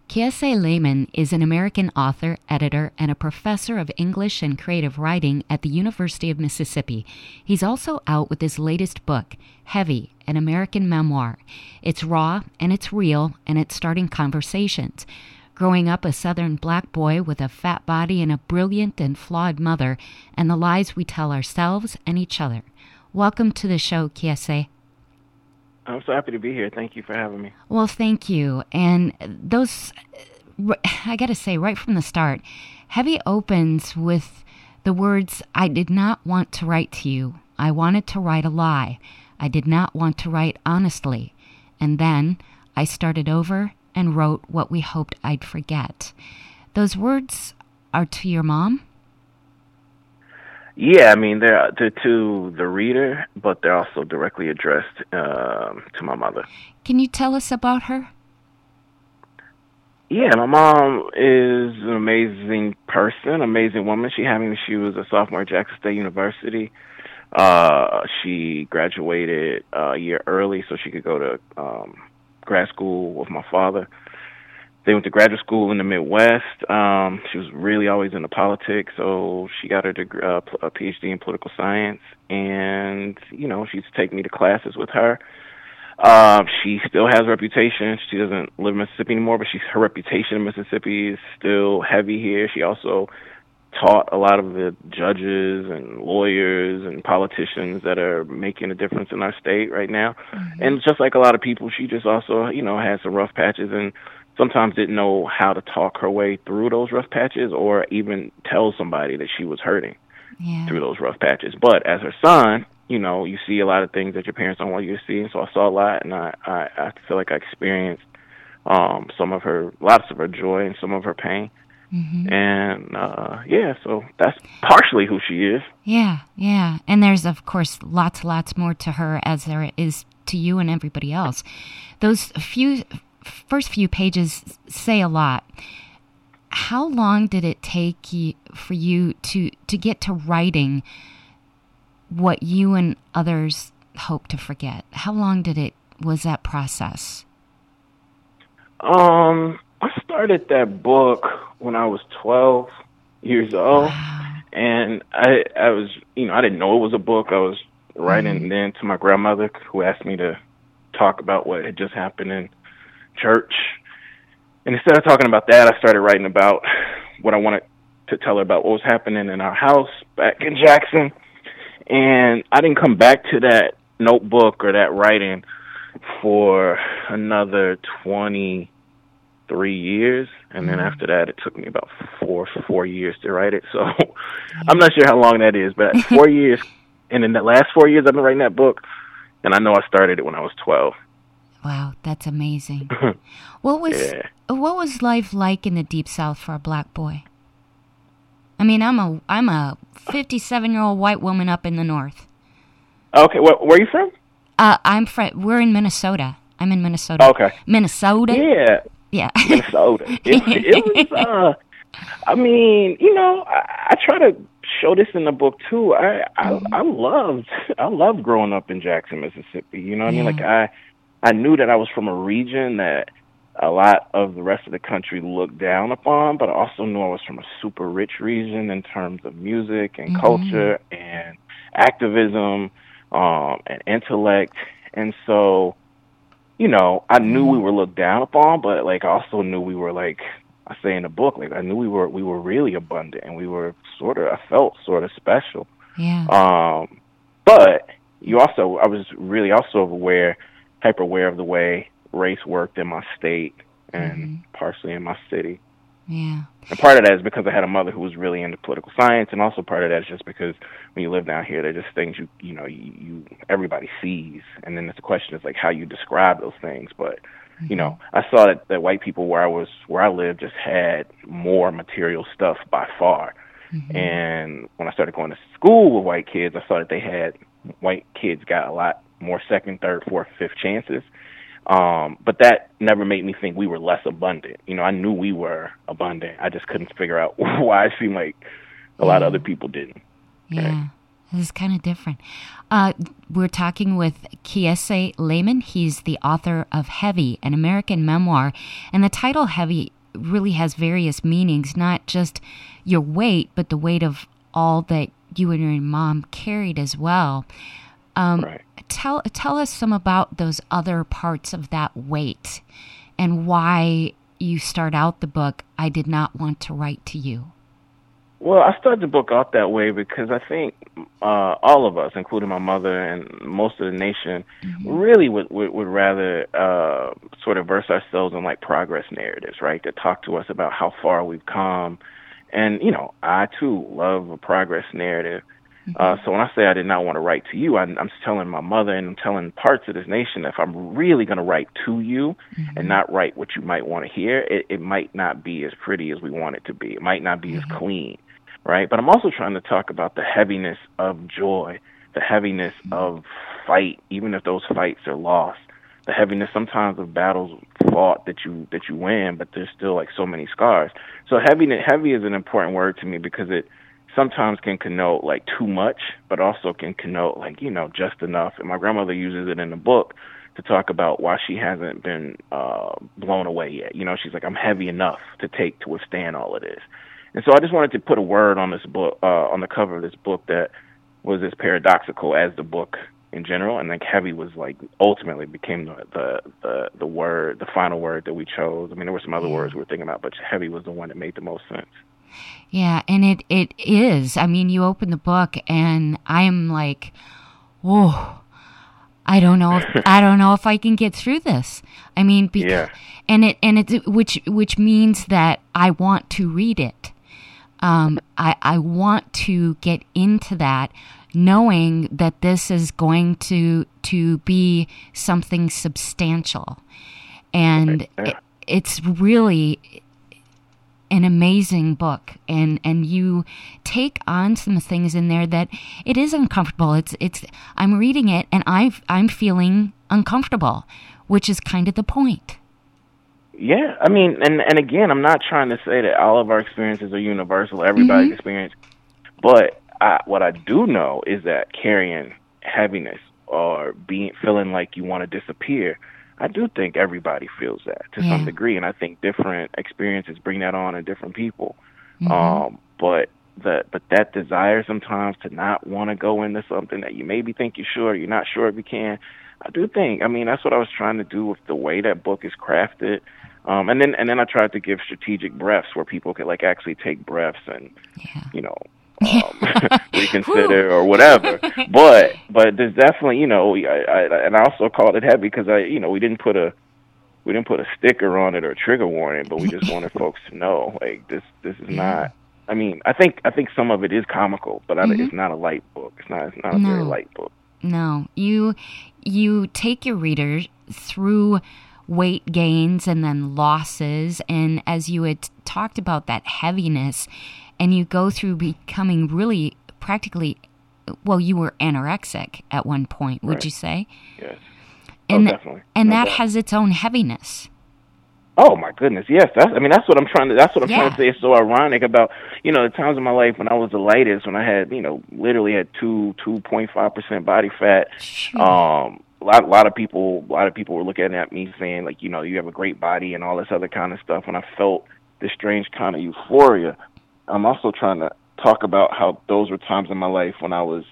Kiese Lehman is an American author, editor, and a professor of English and creative writing at the University of Mississippi. He's also out with his latest book, Heavy, an American memoir. It's raw and it's real and it's starting conversations. Growing up a Southern black boy with a fat body and a brilliant and flawed mother, and the lies we tell ourselves and each other. Welcome to the show, Kiese. I'm so happy to be here. Thank you for having me. Well, thank you. And I got to say, right from the start, Heavy opens with the words, I did not want to write to you. I wanted to write a lie. I did not want to write honestly. And then I started over and wrote what we hoped I'd forget. Those words are to your mom? Yeah, I mean, they're to the reader, but they're also directly addressed to my mother. Can you tell us about her? Yeah, my mom is an amazing person, amazing woman. She was a sophomore at Jackson State University. She graduated a year early so she could go to grad school with my father. They went to graduate school in the Midwest. She was really always into politics, so she got her degree, a PhD in political science. And, you know, she used to take me to classes with her. She still has a reputation. She doesn't live in Mississippi anymore, but her reputation in Mississippi is still heavy here. She also taught a lot of the judges and lawyers and politicians that are making a difference in our state right now. Mm-hmm. And just like a lot of people, she just also, you know, had some rough patches and sometimes didn't know how to talk her way through those rough patches or even tell somebody that she was hurting through those rough patches. But as her son, you know, you see a lot of things that your parents don't want you to see. And so I saw a lot, and I feel like I experienced lots of her joy and some of her pain. Mm-hmm. And, so that's partially who she is. Yeah. And there's, of course, lots more to her as there is to you and everybody else. Those first few pages say a lot. How long did it take for you to get to writing what you and others hope to forget? How long was that process? I started that book when I was 12 years old. Wow. And I was, you know, I didn't know it was a book. I was writing then to my grandmother, who asked me to talk about what had just happened in church. And instead of talking about that, I started writing about what I wanted to tell her about what was happening in our house back in Jackson. And I didn't come back to that notebook or that writing for another 23 years. And then after that, it took me about four years to write it. So I'm not sure how long that is, but 4 years. And in the last 4 years, I've been writing that book. And I know I started it when I was 12. Wow, that's amazing. What was life like in the Deep South for a black boy? I mean, I'm a 57-year-old white woman up in the North. Okay, where are you from? We're in Minnesota. I'm in Minnesota. Okay. Minnesota? Yeah. Minnesota. It was, I mean, you know, I try to show this in the book too. I loved growing up in Jackson, Mississippi. You know what I mean? Like I knew that I was from a region that a lot of the rest of the country looked down upon, but I also knew I was from a super rich region in terms of music and culture and activism and intellect. And so, you know, I knew we were looked down upon, but like I also knew we were, like I say in the book, like I knew we were really abundant and I felt sort of special. Yeah. But I was really also hyper aware of the way race worked in my state and partially in my city. Yeah. And part of that is because I had a mother who was really into political science, and also part of that is just because when you live down here, they're just things you everybody sees, and then the question is like how you describe those things. But you know, I saw that white people where I lived just had more material stuff by far. And when I started going to school with white kids, I saw that white kids got a lot more second, third, fourth, fifth chances. But that never made me think we were less abundant. You know, I knew we were abundant. I just couldn't figure out why it seemed like a lot of other people didn't. Yeah, This is kind of different. We're talking with Kiese Laymon. He's the author of Heavy, an American memoir. And the title Heavy really has various meanings, not just your weight, but the weight of all that you and your mom carried as well. Right. Tell us some about those other parts of that weight and why you start out the book, I Did Not Want to Write to You. Well, I started the book out that way because I think all of us, including my mother and most of the nation, really would rather sort of verse ourselves in like progress narratives, right? That talk to us about how far we've come. And, you know, I, too, love a progress narrative. So when I say I did not want to write to you, I'm telling my mother and I'm telling parts of this nation that if I'm really going to write to you and not write what you might want to hear, it might not be as pretty as we want it to be. It might not be as clean, right? But I'm also trying to talk about the heaviness of joy, the heaviness of fight, even if those fights are lost, the heaviness sometimes of battles fought that you win, but there's still like so many scars. So heavy is an important word to me because it sometimes can connote like too much, but also can connote like, you know, just enough. And my grandmother uses it in the book to talk about why she hasn't been blown away yet. You know, she's like, I'm heavy enough to withstand all of this. And so I just wanted to put a word on this book, on the cover of this book that was as paradoxical as the book in general. And like heavy was like ultimately became the word, the final word that we chose. I mean, there were some other words we were thinking about, but heavy was the one that made the most sense. Yeah, and it is. I mean, you open the book and I'm like, whoa, I don't know if I can get through this. I mean, which means that I want to read it. I want to get into that, knowing that this is going to be something substantial, and it's really an amazing book, and you take on some things in there that it is uncomfortable. It's I'm reading it and I'm feeling uncomfortable, which is kind of the point. Yeah, I mean, and again, I'm not trying to say that all of our experiences are universal, everybody's experience, but what I do know is that carrying heaviness or feeling like you want to disappear, I do think everybody feels that to some degree, and I think different experiences bring that on in different people. But that desire sometimes to not want to go into something that you maybe think you're sure, you're not sure if you can. I do think. I mean, that's what I was trying to do with the way that book is crafted, and then I tried to give strategic breaths where people could like actually take breaths and you know. Reconsider or whatever, but there's definitely, you know, I also called it heavy because we didn't put a sticker on it or a trigger warning, but we just wanted folks to know like this is not. I mean, I think some of it is comical, but it's not a light book. It's not a very light book. No, you take your readers through weight gains and then losses, and as you had talked about that heaviness. And you go through becoming really practically, well, you were anorexic at one point, would you say? Yes. Definitely. And that has its own heaviness. Oh my goodness, yes. That's what I'm trying to say. It's so ironic about, you know, the times in my life when I was the lightest, when I had, you know, literally had 2.5% body fat. A lot of people were looking at me saying like, you know, you have a great body and all this other kind of stuff. And I felt this strange kind of euphoria. I'm also trying to talk about how those were times in my life when I was,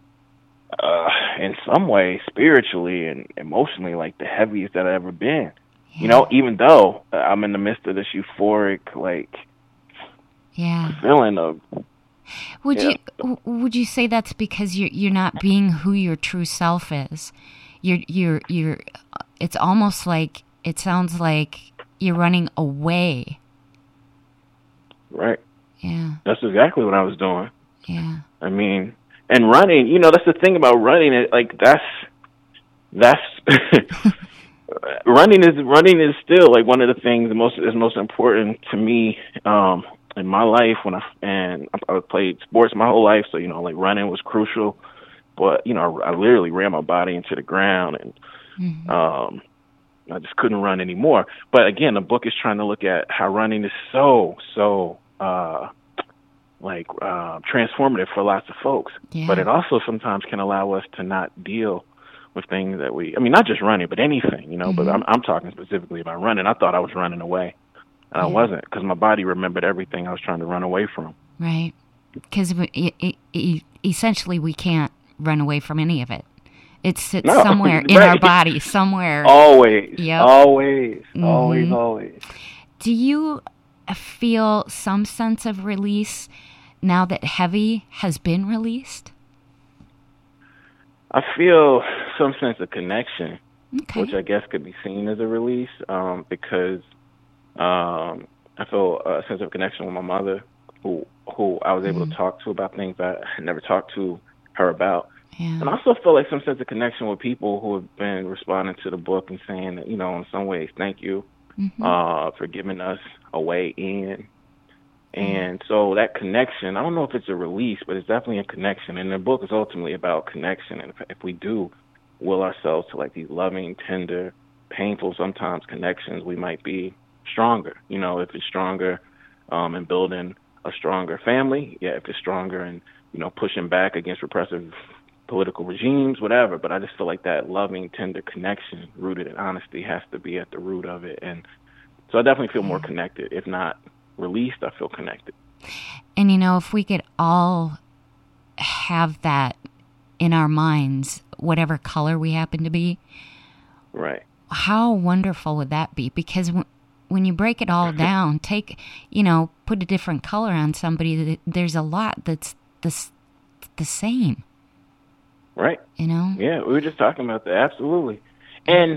in some way, spiritually and emotionally, like the heaviest that I've ever been. Yeah. You know, even though I'm in the midst of this euphoric, like, feeling of. Would you say that's because you're not being who your true self is? You're. It's almost like it sounds like you're running away. Right. Yeah. That's exactly what I was doing. Yeah. I mean, and running, you know, that's the thing about running. Like that's running is still like one of the things that most important to me in my life when I played sports my whole life, so you know, like running was crucial. But you know, I literally ran my body into the ground, and I just couldn't run anymore. But again, the book is trying to look at how running is so transformative for lots of folks. Yeah. But it also sometimes can allow us to not deal with things that not just running, but anything, but I'm talking specifically about running. I thought I was running away, and I wasn't, because my body remembered everything I was trying to run away from. Right. Because essentially we can't run away from any of it. It sits somewhere in our body, somewhere. Always. Yep. Always. Mm-hmm. Always. Do you feel some sense of release now that Heavy has been released? I feel some sense of connection, okay. which I guess could be seen as a release, because I feel a sense of connection with my mother, who I was able to talk to about things I had never talked to her about. Yeah. And I also feel like some sense of connection with people who have been responding to the book and saying that, in some ways, thank you for giving us a way in. And so that connection, I don't know if it's a release, but it's definitely a connection. And the book is ultimately about connection. And if we do will ourselves to like these loving, tender, painful sometimes connections, we might be stronger. If it's stronger in building a stronger family, if it's stronger in, pushing back against repressive political regimes, whatever. But I just feel like that loving, tender connection rooted in honesty has to be at the root of it. And so I definitely feel more connected, if not released. I feel connected. And if we could all have that in our minds, whatever color we happen to be, right? How wonderful would that be? Because when you break it all down, put a different color on somebody, there's a lot that's the same, right? Yeah, we were just talking about that. Absolutely. And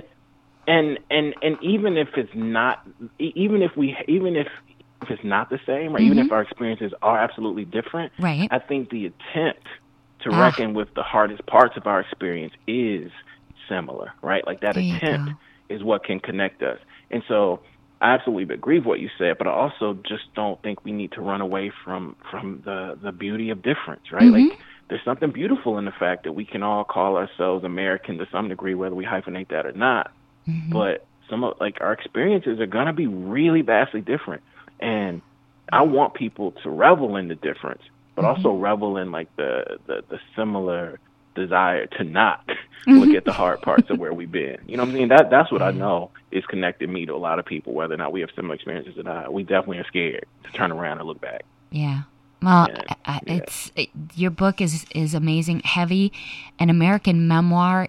even if it's not, even if it's not the same, or even if our experiences are absolutely different, right? I think the attempt to reckon with the hardest parts of our experience is similar, right? Like that attempt is what can connect us. And so I absolutely agree with what you said, but I also just don't think we need to run away from the beauty of difference, right? Like there's something beautiful in the fact that we can all call ourselves American to some degree, whether we hyphenate that or not. But our experiences are going to be really vastly different. And I want people to revel in the difference, but also revel in like the similar desire to not look at the hard parts of where we've been. You know what I mean? That's what I know is connected me to a lot of people, whether or not we have similar experiences or not. We definitely are scared to turn around and look back. Yeah. Well, your book is amazing. Heavy, an American memoir.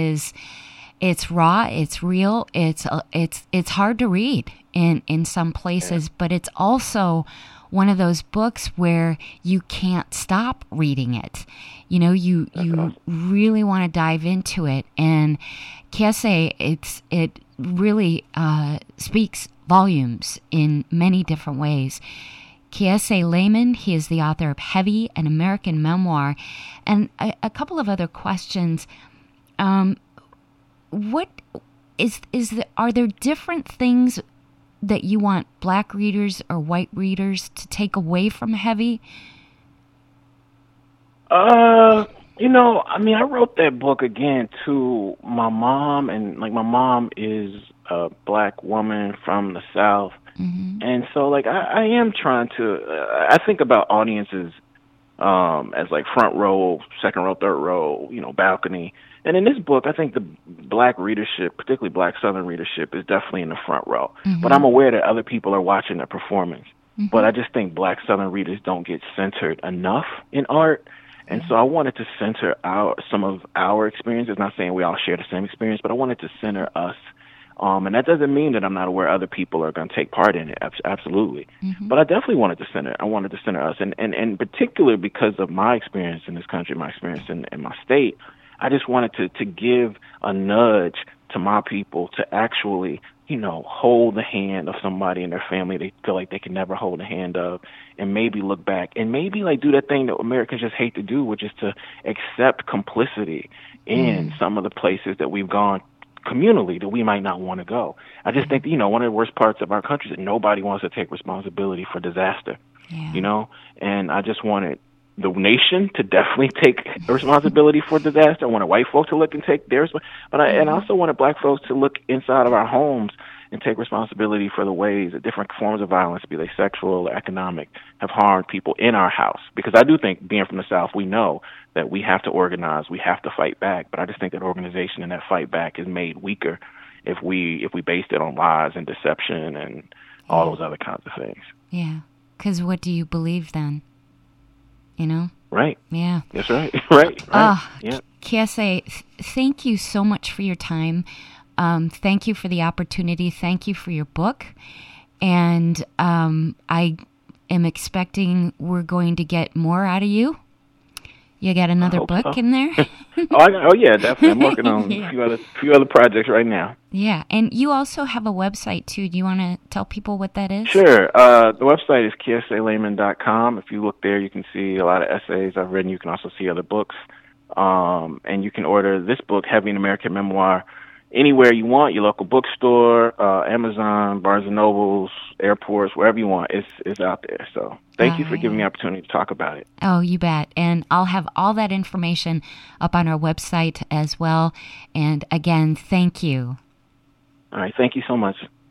It's raw, it's real, it's hard to read in some places, but it's also one of those books where you can't stop reading it. You really want to dive into it, and Kiese, it really speaks volumes in many different ways. Kiese Laymon, he is the author of Heavy, an American memoir, and a couple of other questions. What are there different things that you want black readers or white readers to take away from Heavy? I wrote that book again to my mom, and like my mom is a black woman from the South. And so like I am trying to I think about audiences as like front row, second row, third row, balcony. And in this book, I think the black readership, particularly black Southern readership, is definitely in the front row. But I'm aware that other people are watching the performance. But I just think black Southern readers don't get centered enough in art. And so I wanted to center some of our experiences. Not saying we all share the same experience, but I wanted to center us. And that doesn't mean that I'm not aware other people are going to take part in it. Absolutely. But I definitely wanted to center us. And in particular, because of my experience in this country, my experience in my state, I just wanted to give a nudge to my people to actually, hold the hand of somebody in their family they feel like they can never hold the hand of, and maybe look back and maybe like do that thing that Americans just hate to do, which is to accept complicity in some of the places that we've gone communally that we might not want to go. I just think, one of the worst parts of our country is that nobody wants to take responsibility for disaster, and I just wanted the nation to definitely take responsibility for disaster. I wanted white folks to look and take theirs, but I also wanted black folks to look inside of our homes and take responsibility for the ways that different forms of violence, be they sexual or economic, have harmed people in our house. Because I do think, being from the South, we know that we have to organize, we have to fight back. But I just think that organization and that fight back is made weaker if we based it on lies and deception and all those other kinds of things. Yeah. Because what do you believe then? You know? Right. Yeah. That's right. right. Yeah. Kiese, thank you so much for your time. Thank you for the opportunity. Thank you for your book. And I am expecting we're going to get more out of you. You got another book in there? Oh, yeah, definitely. I'm working on a few other projects right now. Yeah, and you also have a website, too. Do you want to tell people what that is? Sure. The website is kieselehman.com. If you look there, you can see a lot of essays I've written. You can also see other books. And you can order this book, Heavy, an American Memoir, anywhere you want, your local bookstore, Amazon, Barnes & Nobles, airports, wherever you want. It's out there. So thank you for giving me the opportunity to talk about it. Oh, you bet. And I'll have all that information up on our website as well. And again, thank you. All right. Thank you so much.